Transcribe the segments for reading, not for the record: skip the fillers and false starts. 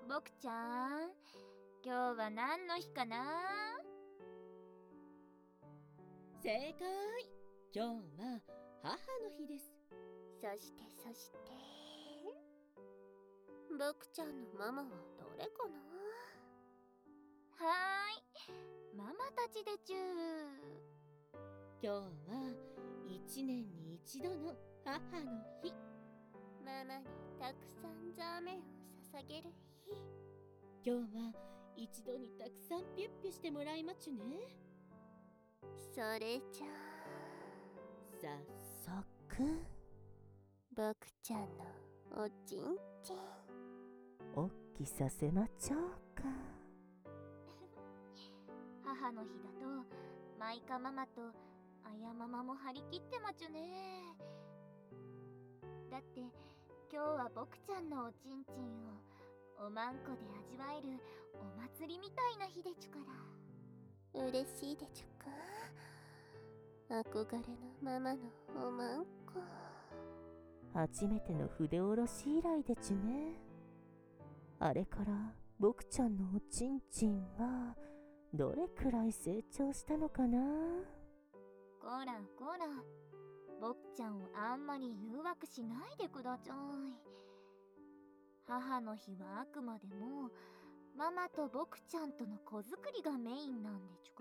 僕ちゃん、今日は何の日かな？ 正解。今日は母の日です。 そして僕ちゃんのママはどれかな？はーい、ママたちでちゅ今日は1年に一度の母の日。 ママにたくさんザーメンを捧げる日。 今日は一度にたくさんピュッピュしてもらいまちゅね。 それじゃ早速僕ちゃんのおちんちんおっきさせまちょうか。 母の日だとマイカママとあやママも張り切ってまちゅね。だって今日は僕ちゃんのおちんちんをおまんこで味わえるお祭りみたいな日でちゅから。嬉しいでちゅか。憧れのママのおまんこ。 初めての筆下ろし以来でちゅね。あれから僕ちゃんのおちんちんはどれくらい成長したのかな。 こらこら、僕ちゃんをあんまり誘惑しないでくだちゃい。母の日はあくまでもママと僕ちゃんとの子作りがメインなんでちゅから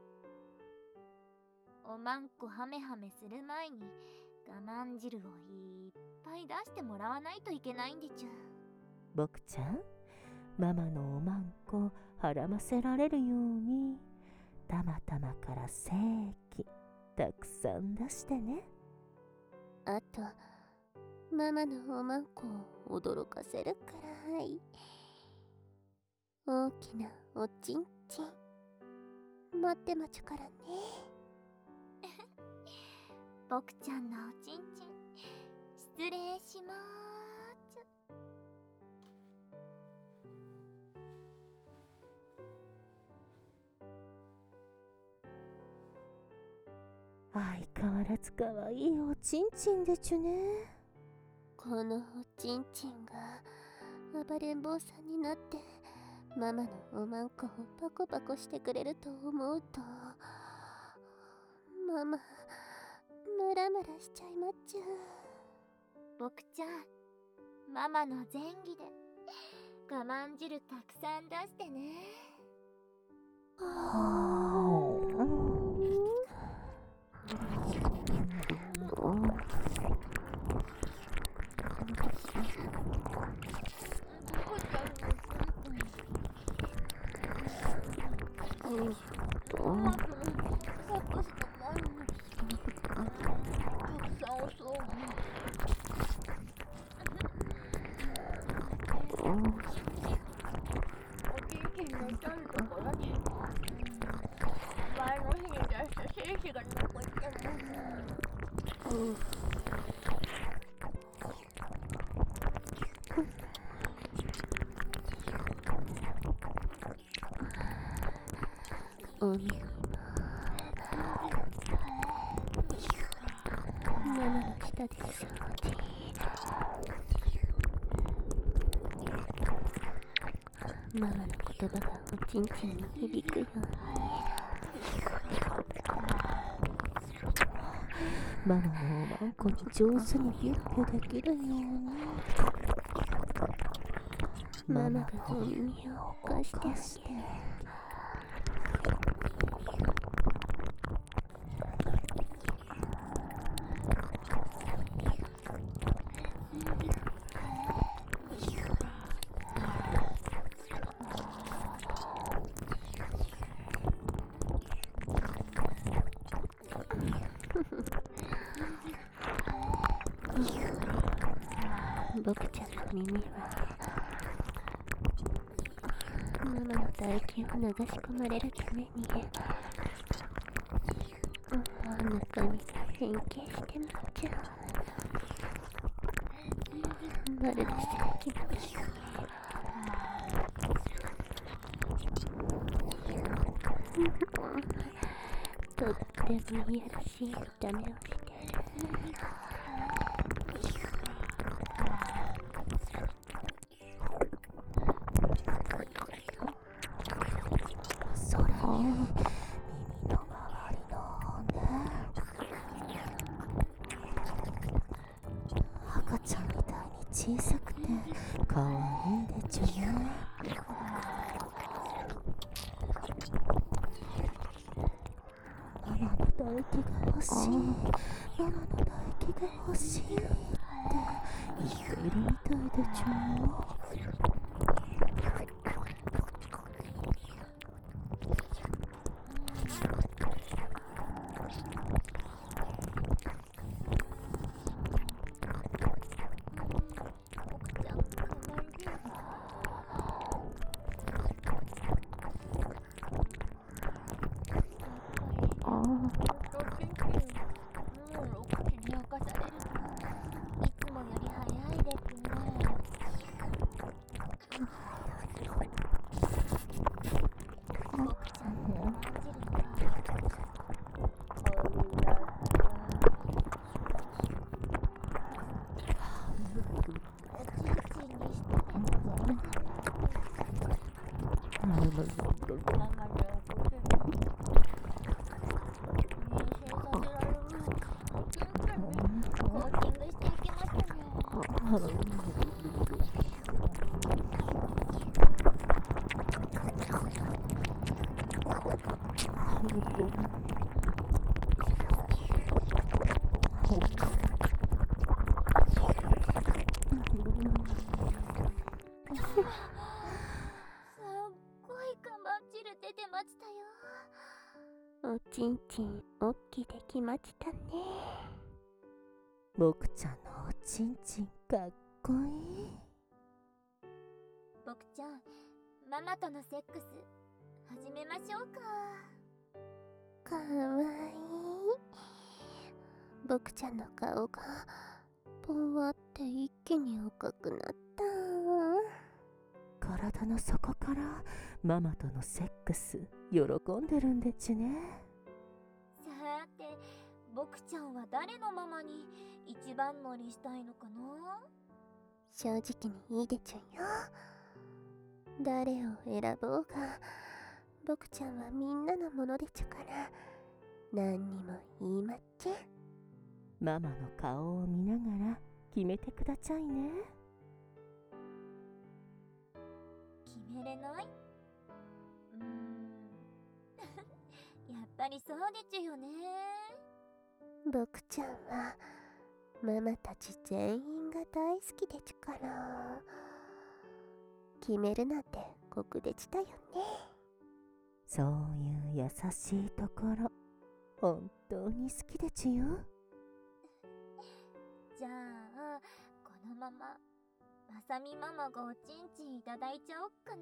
、おまんこハメハメする前に我慢汁をいっぱい出してもらわないといけないんでちゅ。 僕ちゃん、ママのおまんこはらませられるようにたまたまから精液たくさん出してね。 あとママのおまんこを驚かせるくらい大きなおちんちん待ってまちゅからね。僕ちゃんのおちんちん失礼しまーちゅ。 相変わらずかわいいおちんちんでちゅね。 このおちんちんが暴れん坊さんになってママのおまんこをパコパコしてくれると思うと、ママムラムラしちゃいまっちゅ。僕ちゃん、ママの前儀で我慢汁たくさん出してね。おみママの下でそうでママの言葉がおちんちんに響くように、 ママのおまんこに上手にギュッギュできるようにママがお耳を貸してあげる。僕ちゃんの耳はママの唾液を流し込まれるために中身が変形してまっちゃう。まるでさっきのとってもいやらしい見た目をしてる。 赤ちゃんみたいに小さくてかわいいでちゅね。ママの唾液が欲しい、ママの唾液が欲しいって言っているみたいでちゅよ。おちんちんおっきできましたね。僕ちゃんのおちんちんかっこいい。 僕ちゃん、ママとのセックス始めましょうか。 かわいい。僕ちゃんの顔がぽわって一気に赤くなった。体の底からママとのセックス喜んでるんでちね。 さーて、僕ちゃんは誰のママに一番乗りしたいのかな。 正直にいいでちゅんよ。誰を選ぼうが僕ちゃんはみんなのものでちゅから何にも言いません。ママの顔を見ながら決めてくださいね。 決めれない？やっぱりそうでちゅよね。 僕ちゃんはママたち全員が大好きでちゅから決めるなんて酷でちたよね。そういう優しいところ本当に好きでちゅよ。 じゃあこのまままさみママがおちんちんいただいちゃおっか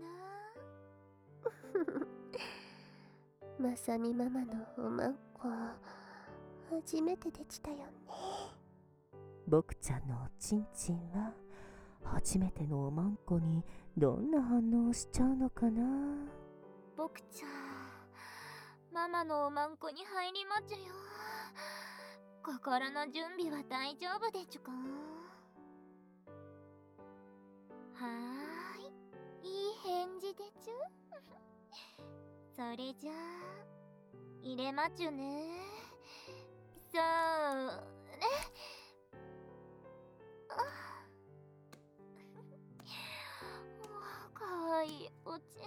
な。 まさみママのおまんこ初めてでちたよね。僕ちゃんのおちんちんは初めてのおまんこにどんな反応をしちゃうのかな。 僕ちゃん、ママのおまんこに入りまちゅよ。心の準備は大丈夫でちゅか。はーい、いい返事でちゅ。それじゃあ入れまちゅね。そうね。かわいいおちんちん。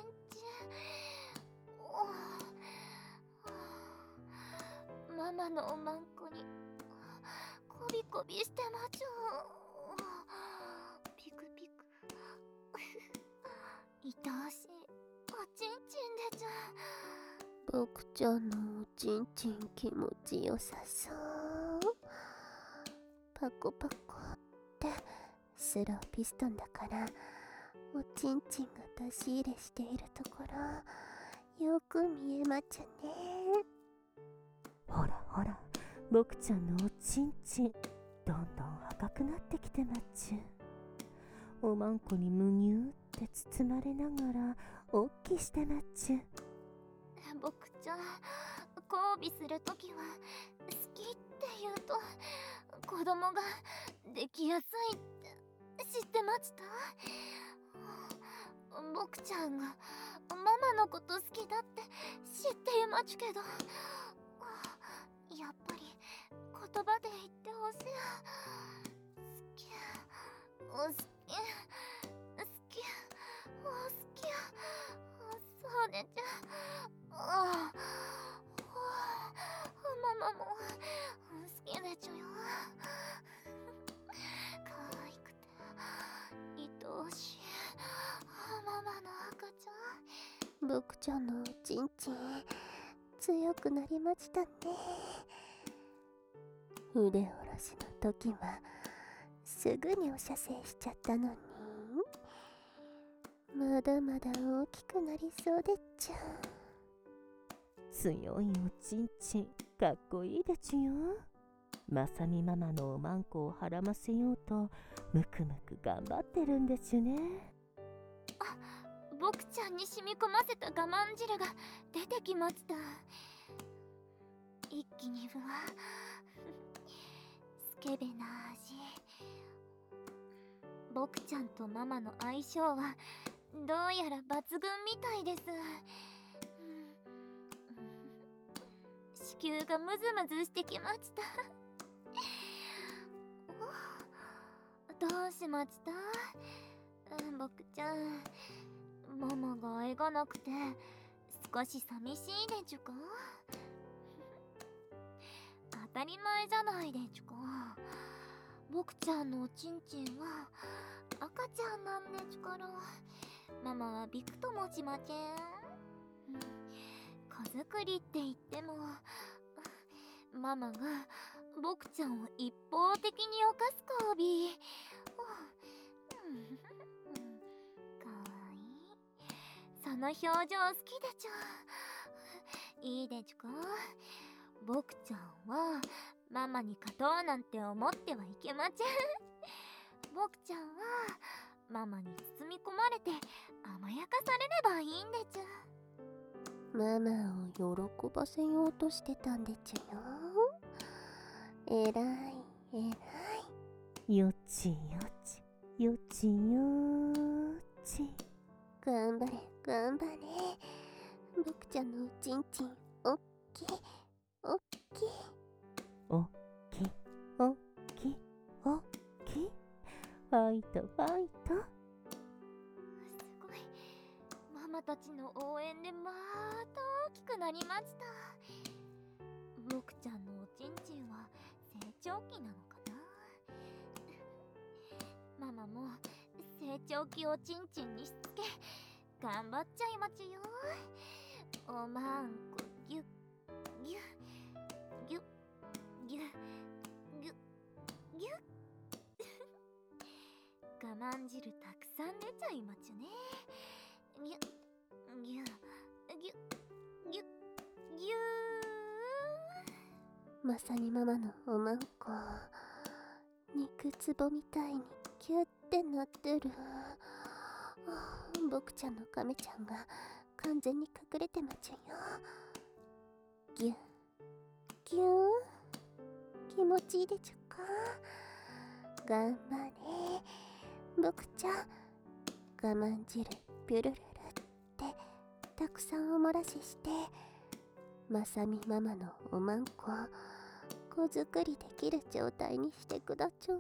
ママのおまんこにこびこびしてまちゅ。ピクピク。愛おしいおちんちんでちゅ。 僕ちゃんのおちんちん気持ちよさそう。パコパコってスローピストンだからおちんちんが出し入れしているところよく見えまちゅね。ほらほら、僕ちゃんのおちんちんどんどん赤くなってきてまちゅ。おまんこにむにゅーって包まれながらおっきしてまちゅ。 僕ちゃん、交尾するときは好きって言うと子供ができやすいって知ってました？僕ちゃんがママのこと好きだって知っていまちゅけど、やっぱり言葉で言ってほしい。好き。 好き好き好きそうでちゃママも好きでちゅよ。可愛くて愛おしいママの赤ちゃん。僕ちゃんのおちんちん強くなりましたね。腕下ろしの時はすぐにお射精しちゃったのに、まだまだ大きくなりそうでっちゃ。 強いおちんちんかっこいいでちゅよ。まさみママのおまんこをはらませようとむくむく頑張ってるんでちゅね。 あ、僕ちゃんに染み込ませた我慢汁が出てきました。一気にぶわスケベな味。僕ちゃんとママの相性はどうやら抜群みたいです。子宮がムズムズしてきました。どうしました？僕ちゃん、ママが愛がなくて少し寂しいでちゅか？当たり前じゃないでちゅか。僕ちゃんのおちんちんは赤ちゃんなんでちゅから、ママはびくともしません。子作りって言ってもママが僕ちゃんを一方的に犯す交尾。かわいい。その表情好きでちゅ。いいでちゅか。僕ちゃんはママに勝とうなんて思ってはいけません。僕ちゃんはママに包み込まれて甘やかされればいいんでちゅ。ママを喜ばせようとしてたんでちゅよ。えらいえらい。 よちよちよちよち。 頑張れ頑張れ。僕ちゃんのおちんちんおっきいおっきいおっきおっきおっき。ファイトファイト。 すごい。ママたちの応援でまた大きくなりました。僕ちゃんのおちんちんは成長期なのかな。ママも成長期おちんちんにしつけ頑張っちゃいまちよ。おまんこぎゅっぎゅっぎゅっぎゅっぎゅっぎゅっ我慢汁たくさん出ちゃいまちゅね。ぎゅっぎゅっぎゅっぎゅっぎゅー。まさにママのおまんこ肉つぼみたいにキュッてなってる。僕ちゃんの亀ちゃんが完全に隠れてまちゅよ。ぎゅっぎゅー。気持ちいいでちゅか。頑張れ僕ちゃん。我慢汁ピュルルルってたくさんおもらししてまさみママのおまんこ子作りできる状態にしてくだちゃい。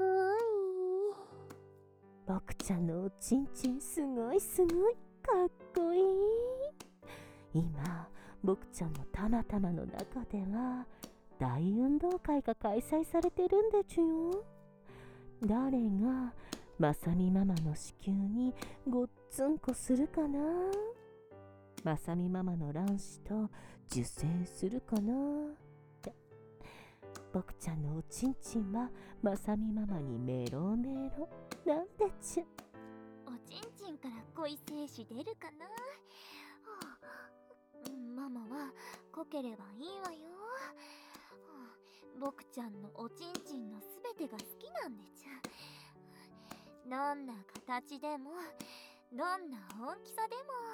僕ちゃんのおちんちんすごいすごいかっこいい。今僕ちゃんのたまたまの中では大運動会が開催されてるんでちゅよ。誰がまさみママの子宮にごっつんこするかな。まさみママの卵子と受精するかなって。僕ちゃんのおちんちんはまさみママにメロメロなんでちゅ。 おちんちんから恋精子出るかな。ママは濃ければいいわよ。僕ちゃんのおちんちんのすべてが好きなんでちゅ。どんな形でもどんな大きさで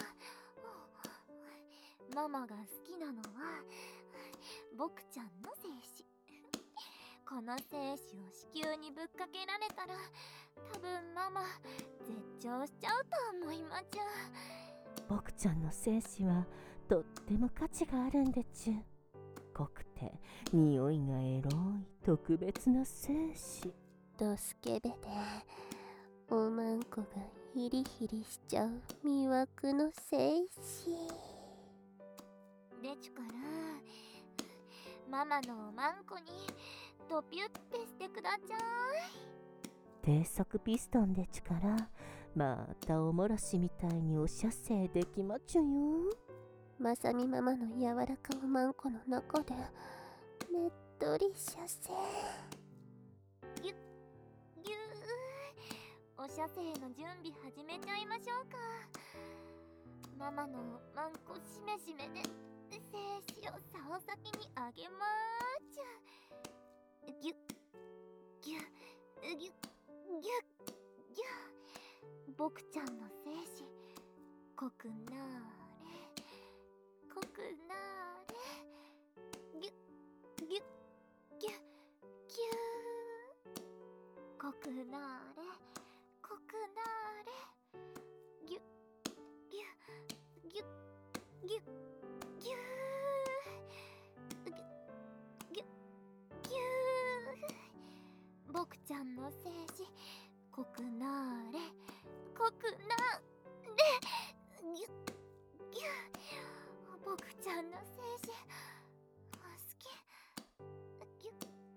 もママが好きなのは僕ちゃんの精子。この精子を子宮にぶっかけられたら多分ママ絶頂しちゃうと思いまちゅ。 僕ちゃんの精子はとっても価値があるんでちゅ。濃くて匂いがエロい特別な精子。 ドスケベでおんこがヒリヒリしちゃう魅惑の精子。 でちゅからママのおまんこにドピュってしてくだちゃ低速ピストンでちからまたおもらしみたいにお射精できまちゅよ。 まさみママの柔らかおまんこの中でねっとり射精。 ぎゅぎゅー。お射精の準備始めちゃいましょうか。ママのまんこしめしめで精子を竿先にあげまーちゅ。ぎゅぎゅぎゅぎゅぎゅ。僕ちゃんの精子濃くなーれ濃くなーれ。ぎゅぎゅぎゅぎゅー。濃くなーれ濃くなーれ。ぎゅぎゅぎゅぎゅぎゅー。ぎゅぎゅぎゅー。僕ちゃんの精子濃くなーれ濃くなーれ。ぎゅぎゅ。僕ちゃんの精子好き。ぎゅ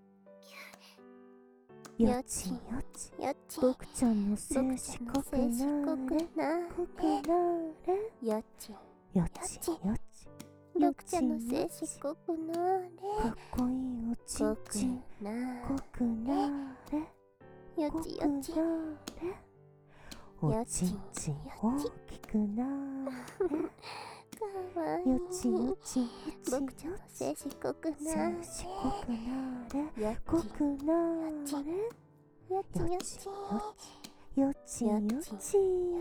ぎゅ。 よちよち、 よち僕ちゃんの精僕子ちゃんの濃く精子濃くななれ濃くなれ。 よちよちよち、 僕ちゃんの精子濃くなかっこいいおちんちんな濃くなれよ濃くちよちなれ。おちんちん大きくなかわいい。 れ。よちよちよち僕ちゃんの精子濃く精な子濃くなれよ濃くなれ。 よちよよちちよちよち。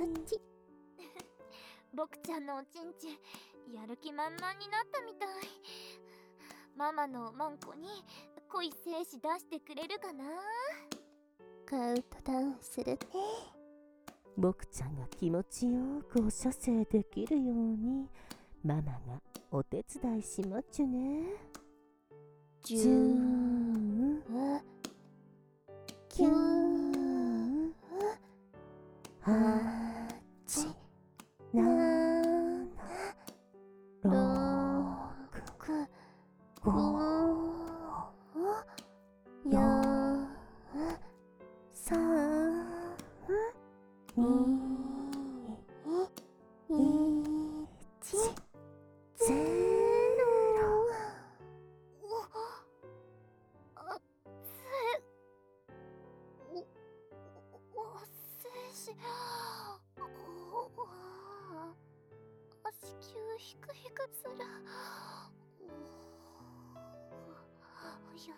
僕ちゃんのおちんちんやる気満々になったみたい。ママのマンコに濃い精子出してくれるかな。 カウントダウンするね。 僕ちゃんが気持ちよくお射精できるようにママがお手伝いしまっちゅね。 10 9 8 7 6 5 4 3 2 1 0。 あっつい。お精子子宮ひくひくつら。や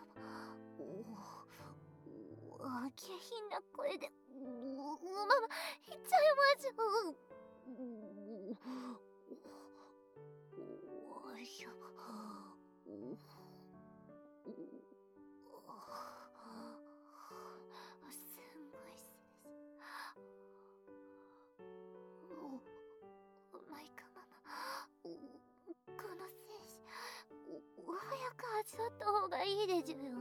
ば下品な声でママ言っちゃいましょう。やばすんごい精子。マイカママこの精子早く味わった方がいいでちゅよ。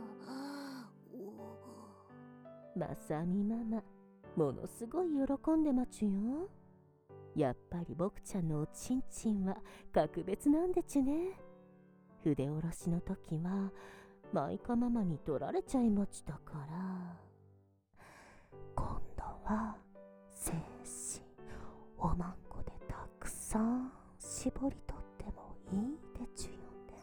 まさみママものすごい喜んでまちゅよ。やっぱり僕ちゃんのおちんちんは格別なんでちゅね。筆下ろしの時はマイカママに取られちゃいまちたから、今度は精子おまんこでたくさん絞り取ってもいいでちゅよね。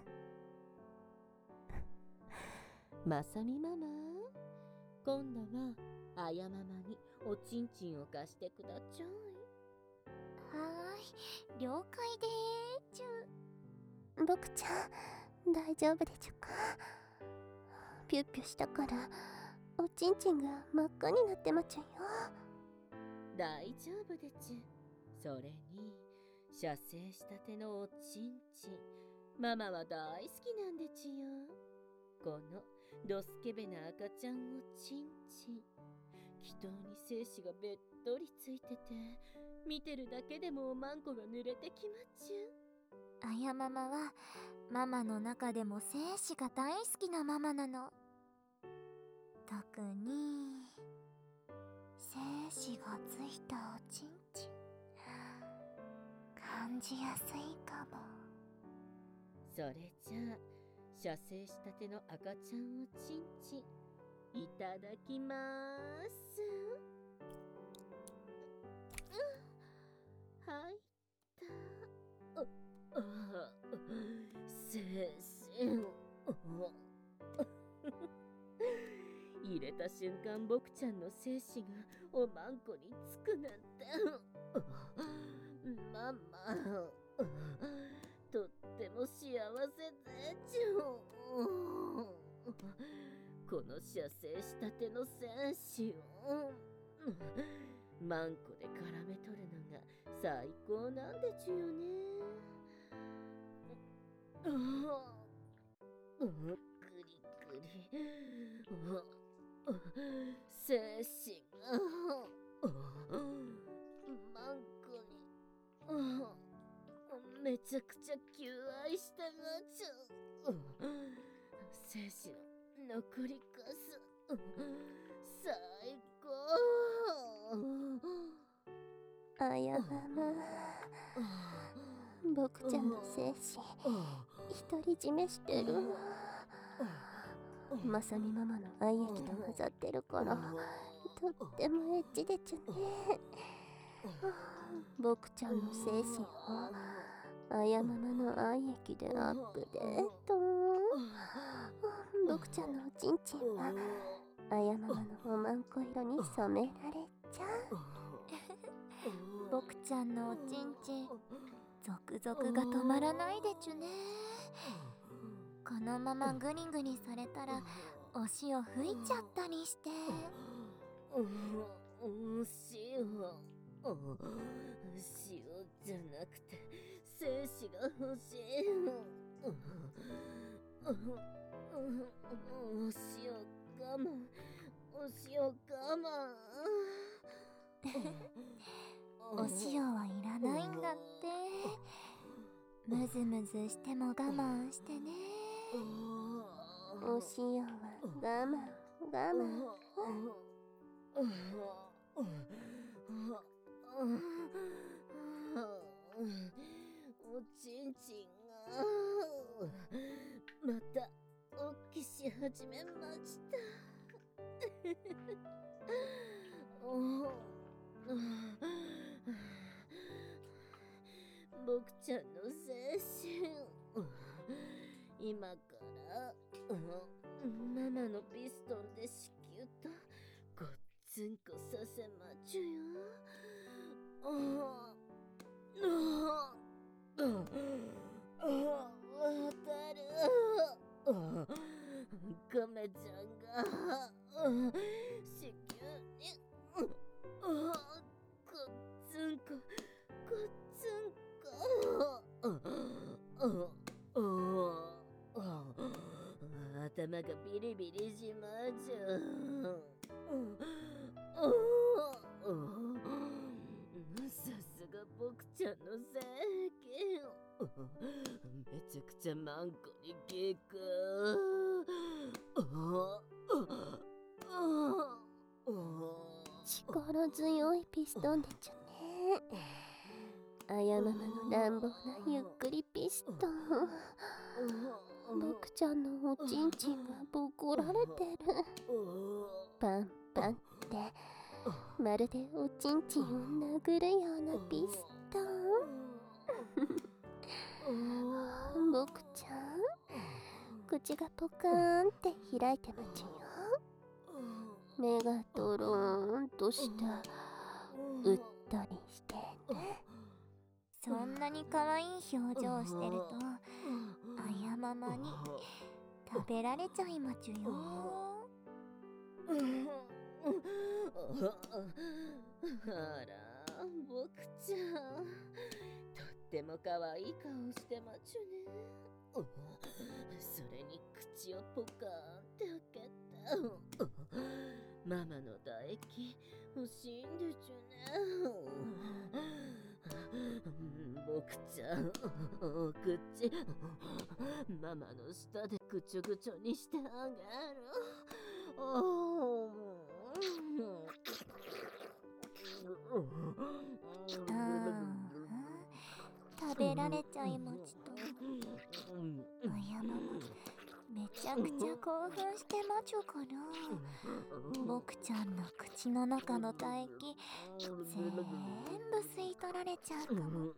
まさみママ、今度はあやママにおちんちんを貸してくだちゃい。 はーい、了解でーちゅ。 僕ちゃん大丈夫でちゅか。ピュッピュしたからおちんちんが真っ赤になってまちゅよ。 大丈夫でちゅ。それに射精したてのおちんちんママは大好きなんでちゅよ。このドスケベな赤ちゃんおちんちん、気筒に精子がべっとりついてて、見てるだけでもおまんこが濡れてきまちゅ。 あやママはママの中でも精子が大好きなママなの。特に精子がついたおちんちん感じやすいかも。 それじゃあ射精したての赤ちゃんおちんちんいただきまーす。はいった精神入れた瞬間僕ちゃんの精子がおまんこにつくなんてママとっても幸せでちゅこの射精したての精子をマンコで絡めとるのが最高なんでちゅよね。グリグリ精子がマンコにめちゃくちゃ求愛したがちゃ精子の残りかす最高。 あやまま、僕ちゃんの精子独り占めしてる。まさみママの愛液と混ざってるからとってもエッチでちゅね。僕ちゃんの精子をあやままの愛液でアップデート。僕ちゃんのおちんちんはあやままのおまんこ色に染められちゃう。 僕ちゃんのおちんちんゾクゾクが止まらないでちゅね。このままグニグニされたらお塩吹いちゃったりして。 塩じゃなくて精子が欲しい。お塩我慢、お塩我慢。 お塩はいらないんだって。ムズムズしても我慢してね。 お塩は我慢我慢。 おちんちんがまたおっきし始めました。僕ちゃんの精神今からママのピストンで子宮とごっつんこさせまちゅよ。わかる。カメちゃんが子宮にごっつんこごっつんこ頭がビリビリしまちゅさすが僕ちゃんの整形めちゃくちゃマンコに効く。 力強いピストンでちゅね。あやままの乱暴なゆっくりピストン。僕ちゃんのおちんちんがボコられてる。パンパンってまるでおちんちんを殴るようなピストン。僕ちゃん口がポカーンって開いてまちゅよ。目がドローンとしたうっとりしてね。 そんなに可愛い表情をしてるとあやままに食べられちゃいまちゅよ。 あら僕ちゃんとっても可愛い顔してまちゅね。それに口をポカーンって開けた。ママの唾液欲しいんでちゅね。僕ちゃんお口ママの舌でぐちょぐちょにしてあげる。 食べられちゃいました。あやママ、めちゃくちゃ興奮してまちょかな。僕ちゃんの口の中の唾液全部吸い取られちゃうかも。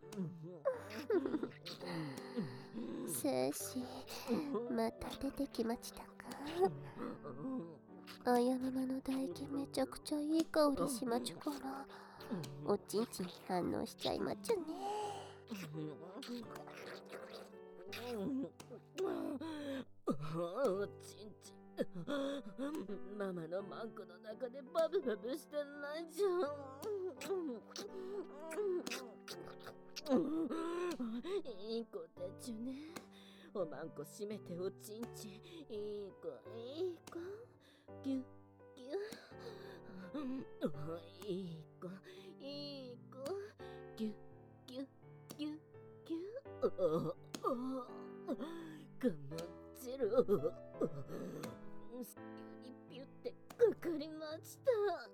精子また出てきましたか。あやママの唾液めちゃくちゃいい香りしまちゅから、おちんちんに反応しちゃいまちゅね。 おちんちん、ママのマンコの中でバブバブしてないじゃん。いい子でちゅね。おまんこ閉めておちんちん。いい子いい子。ギュッギュッ。いい子いい子。ギュッギュッギュッギュッ。頑張ってる。急にピュってかかりました。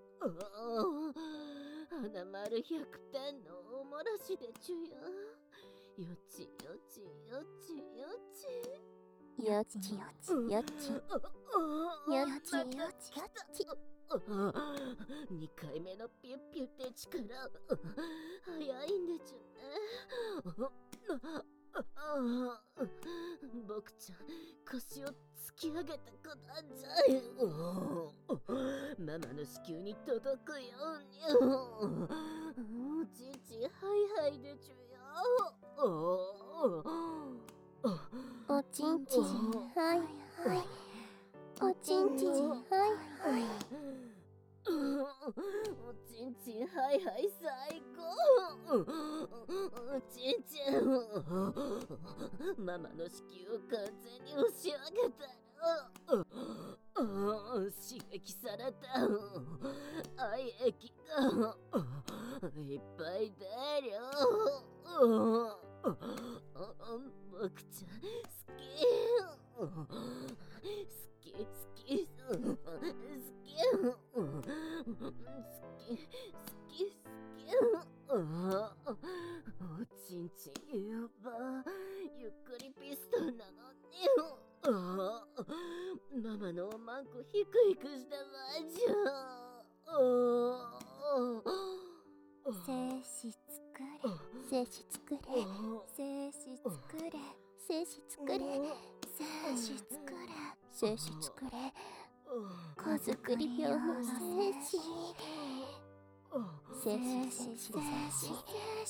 花丸100点のおもらしでちゅよ。よちよちよちよち。 よちよちよち。よちよちよち。 2回目のピュッピュって力早いんでちゅね。僕ちゃん腰を突き上げた子なんじゃい。ママの子宮に届くように。おちんちんはいはいでちゅよ。 おちんちんはいはい。おちんちんはいはい。 おちんちんはいはい最高。おちんちんママの子宮を完全に押し上げたら刺激された愛液がいっぱい出るよ。僕ちゃん好き好きおちんちんやばゆっくりピストンなのに。ママのおまんこヒクヒクしたまじゃ。 精子作れ精子作れ。 精子作れ精子作れ。 精子作れ精子作れ。子作り用の精子。精子精子精子。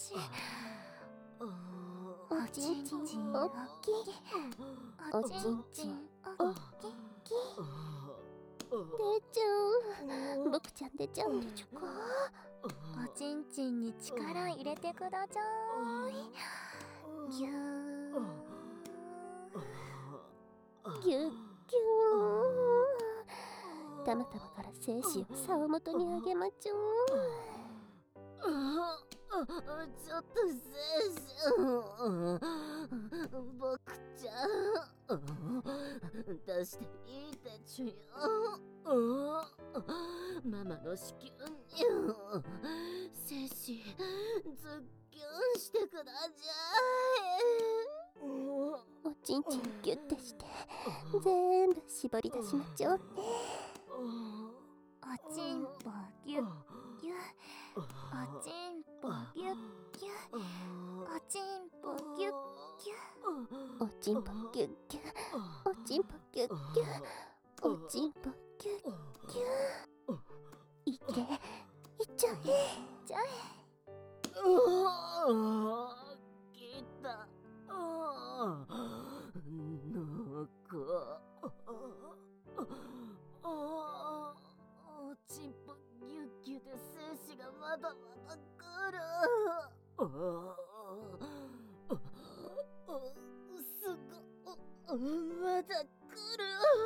おちんちんおっきい。おちんちんおっきい。出ちゃう。僕ちゃん出ちゃうんでちゅか。 おちんちんに力入れてください。ぎゅーぎゅっぎゅー。たまたまから精子を竿元にあげまちょう。 ちょっと精子僕ちゃん出していいでちゅよ。ママの子宮に精子ズッキュンしてください。 おちんちんギュッてして全部絞り出しまちょうね。 おちんぽぎゅっぎゅおちんぽぎゅっぎゅおちんぽぎゅっぎゅおちんぽギュッギュおちんぽギュッギュおちんぽギュッギュいけいっちゃえじゃきたなんかおちんぽギュッギュで精子がまだまだ来る。すごまだ来る。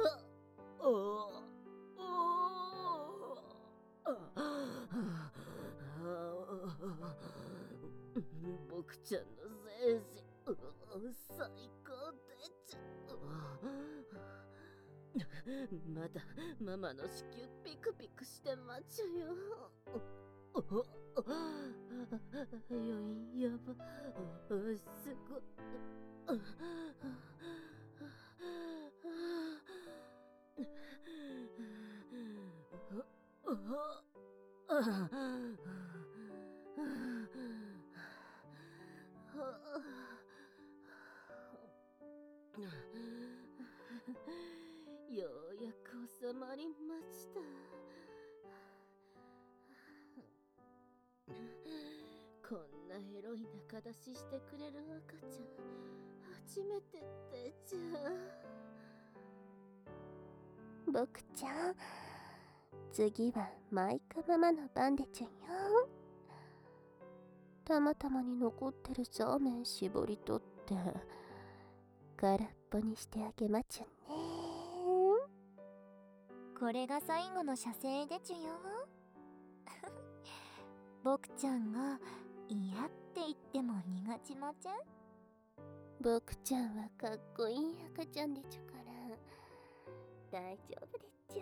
僕ちゃんの精子最高でちゅ。まだママの子宮ピクピクしてまちゅよ。 やば、すご。ようやく収まりました。こんなエロい仲出ししてくれる赤ちゃん初めてでちゃ。 僕ちゃん、次はマイカママの番でちゅんよ。たまたまに残ってるそうめん絞り取って空っぽにしてあげまちゅんね。 これが最後の射精でちゅよ。僕ちゃんが嫌って言っても苦ちまちゃん。 僕ちゃんはかっこいい赤ちゃんでちゅから大丈夫でっちゃ。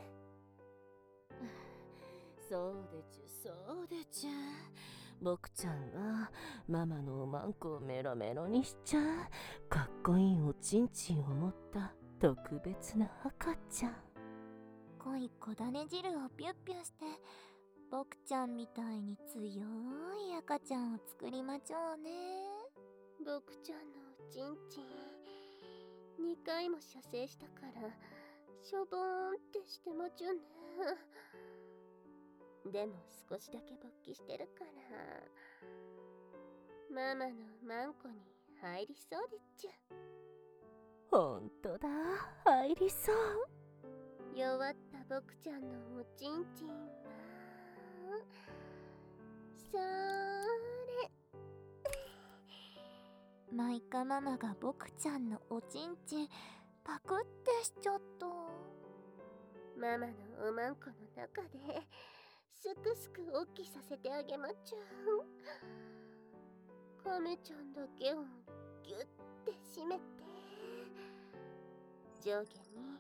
そうでちゅ、そうでちゅ。僕ちゃんがママのおまんこをメロメロにしちゃうかっこいいおちんちんを持った特別な赤ちゃん。 濃いこだね汁をピュッピュして僕ちゃんみたいに強い赤ちゃんを作りまちょうね。 僕ちゃんのおちんちん2回も射精したからしょぼーんってしてまちゅね。でも少しだけ勃起してるからママのマンコに入りそうでっちゃ。 ほんとだ、入りそう。 弱った僕ちゃんのおちんちんはそれ。 マイカママが僕ちゃんのおちんちんパクってしちゃった。 ママのおまんこの中ですくすく大きさせてあげまちゃう。カメちゃんだけをギュッて締めて上下に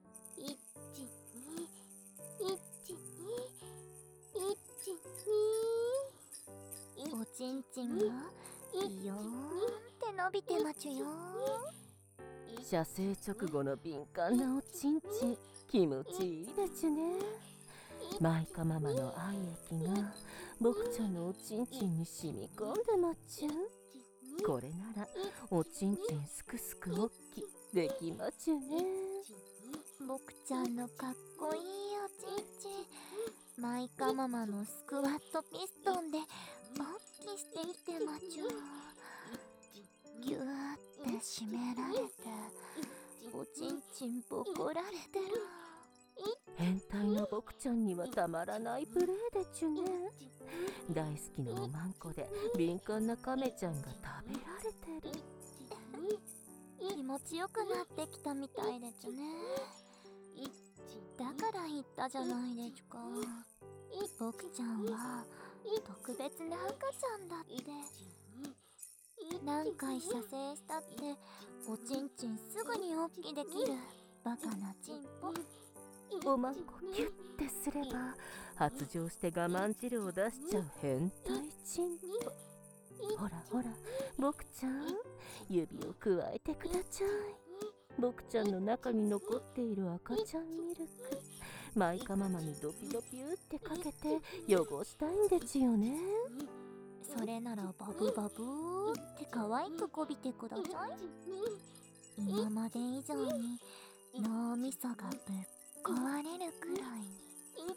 12121 おちんちんがビヨーンって伸びてまちゅよ。 射精直後の敏感なおちんちん気持ちいいでちゅね。マイカママの愛液が僕ちゃんのおちんちんに染み込んでまっちゅ。これならおちんちんすくすくおっきできまちゅね。 僕ちゃんのかっこいいおちんちんマイカママのスクワットピストンで勃起してきてまちゅ。ギューって締められておちんちんボコられてる。 変態の僕ちゃんにはたまらないプレイでちゅね。大好きなおまんこで敏感なカメちゃんが食べられてる。 気持ちよくなってきたみたいでちゅね。だから言ったじゃないでちゅか。僕ちゃんは特別な赤ちゃんだって。何回射精したっておちんちんすぐに大きできるバカなチンポ。 おまんこキュッてすれば発情して我慢汁を出しちゃう変態チンポ。ほらほら僕ちゃん指をくわえてくだちゃい。僕ちゃんの中に残っている赤ちゃんミルクマイカママにドピドピューってかけて汚したいんでちよね。 それならバブバブーって可愛くこびてください。今まで以上に脳みそがぶっ壊れるくらいに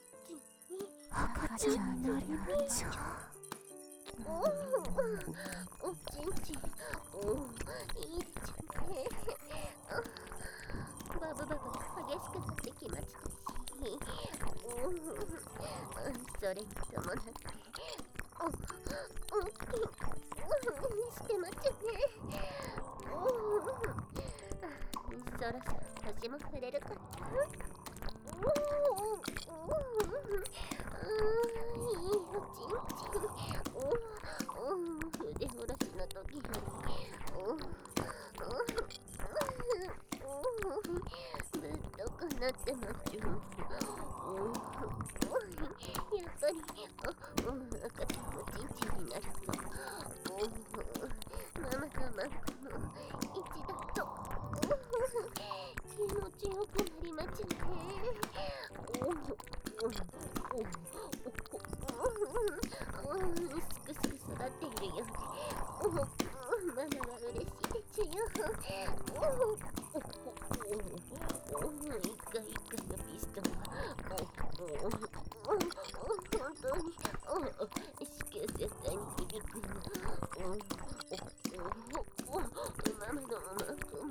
赤ちゃんになりまちゃおちんちんいいっちゃね。バブバブが激しくなってきましたしそれに伴ってしてまちゃね。そろそろ腰も触れるかな。いいおちんちん。筆下ろしの時にぶっとくなってまちゅ。やっぱりっているようで、ママは嬉しいでちゅよ。一回のピストンは本当にしかさたに響くの。ママのマークも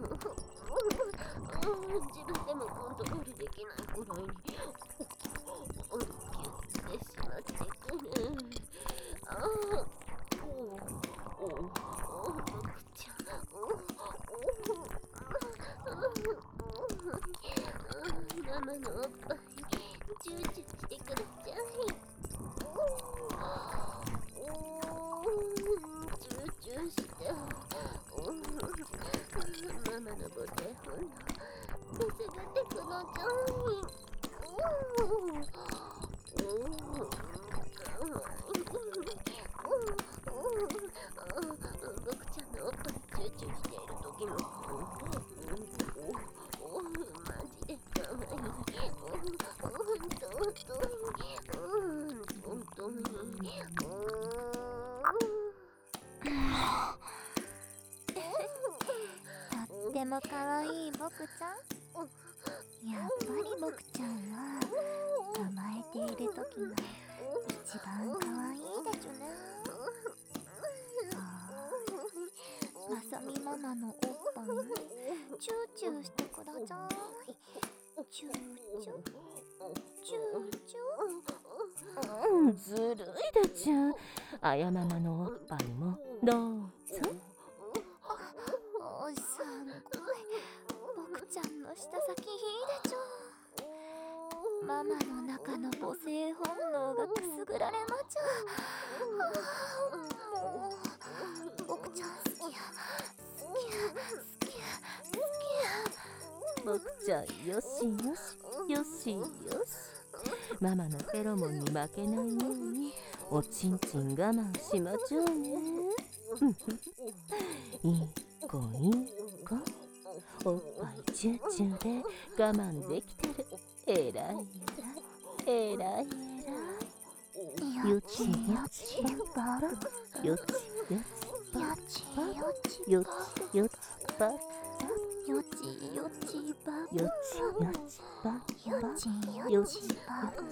自分でもコントロールできないくらいにギュッてしまってくる。僕ちゃん、ママのおっぱいチューチューしてください。チューチューした。ママのボテホンのくすぐってくのちゃい。僕ちゃんのおっぱいチューチューしている時のマジでかわいい。本当にとっても可愛い僕ちゃん。やっぱり僕ちゃんは甘えている時が一番可愛いでちゅね。まさみママのおっぱいにチューチューしてください。チューチューチューチュー。 ずるいでちゅ。あやママのおっぱいもどうぞ。 おいさんごい。僕ちゃんの舌先いいでちょ。ママの中の母性本能がくすぐられまちゃ。もう僕ちゃん好きや好きや好きや好僕ちゃんよしよしよしよし。ママのフェロモンに負けないようにおちんちん我慢しまちょうね。いい子いい子。おっぱいチューチューで我慢できてる。えらいえらいえらい。よちよちばよちよちばよちよちばよちよちばよちよちばよちよちよちば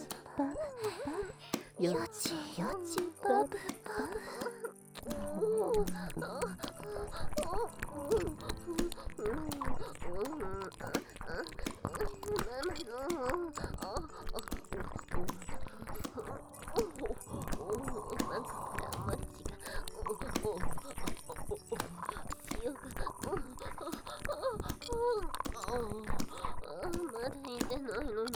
よよちよちばぶばまだいてないのに。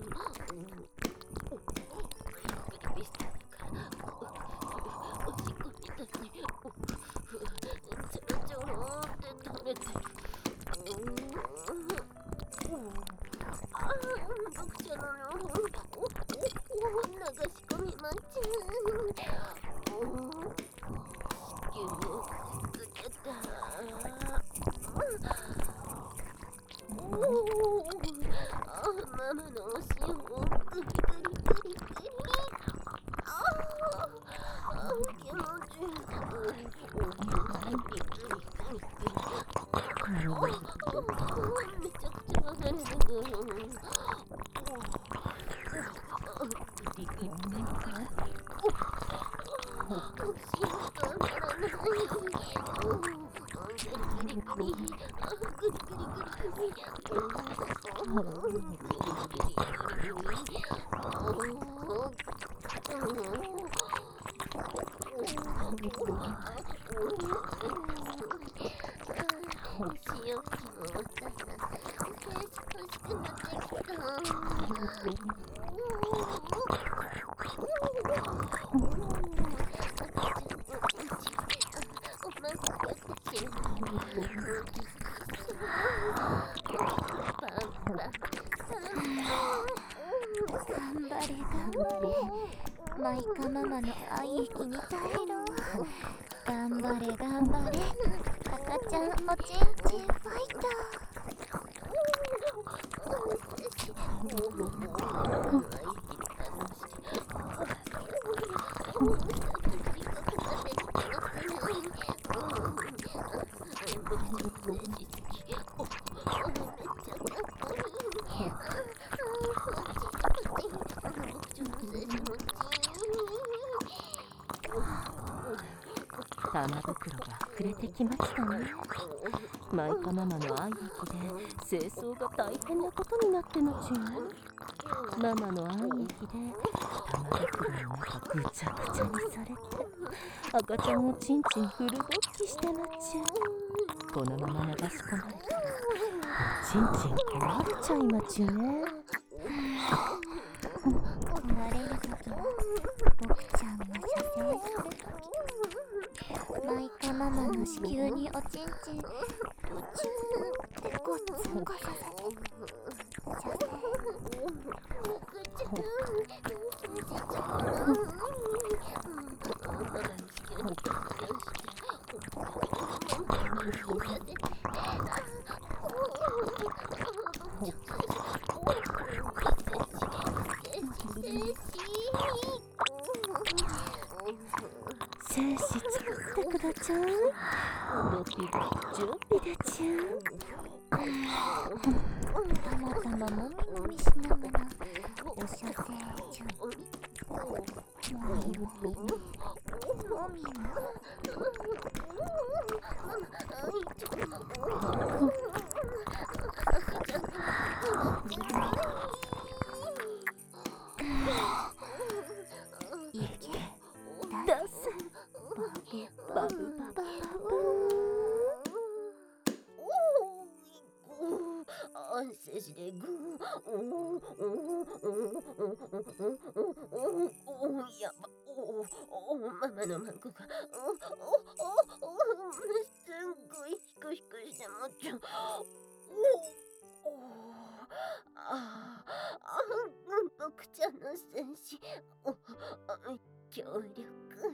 ママのお塩をグリグリグリグリ。気持ちいい。めちゃくちゃ流れてくる。 マイカママの愛液に耐えろ。頑張れ頑張れ。赤ちゃんおちんちんファイター。 玉袋が膨れてきましたね。マイカママの愛液で清掃が大変なことになってまちゅ。ママの愛液で玉袋の中ぐちゃぐちゃにされて、赤ちゃんをちんちんフル勃起してまちゅ。このまま流し込まれたらちんちん壊れちゃいまちゅね。 壊れるときは僕ちゃんが射精するとき、マイカママの子宮におちんちんプチューってごっつんこさせて射精精子作ってくだちゃい。ドキドキ準備でちゅ。 たまたまもみもみしながらお射精準備。もみもみもみもいけ出せバブバブバブ。 精子でグーやばママの孫がすんごいヒクヒクしてもっちゃう。僕ちゃんの精子協力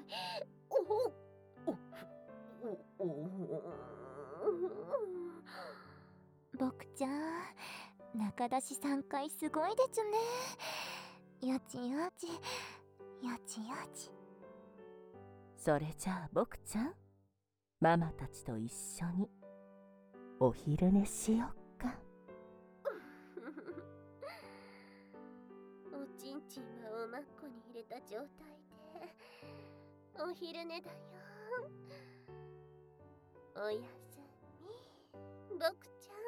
僕ちゃん中出し3回すごいでちゅね。やちやちやちやち。 それじゃあ僕ちゃん、ママたちと一緒にお昼寝しよっか。 おちんちんはおまっこに入れた状態でお昼寝だよ。おやすみ僕ちゃん。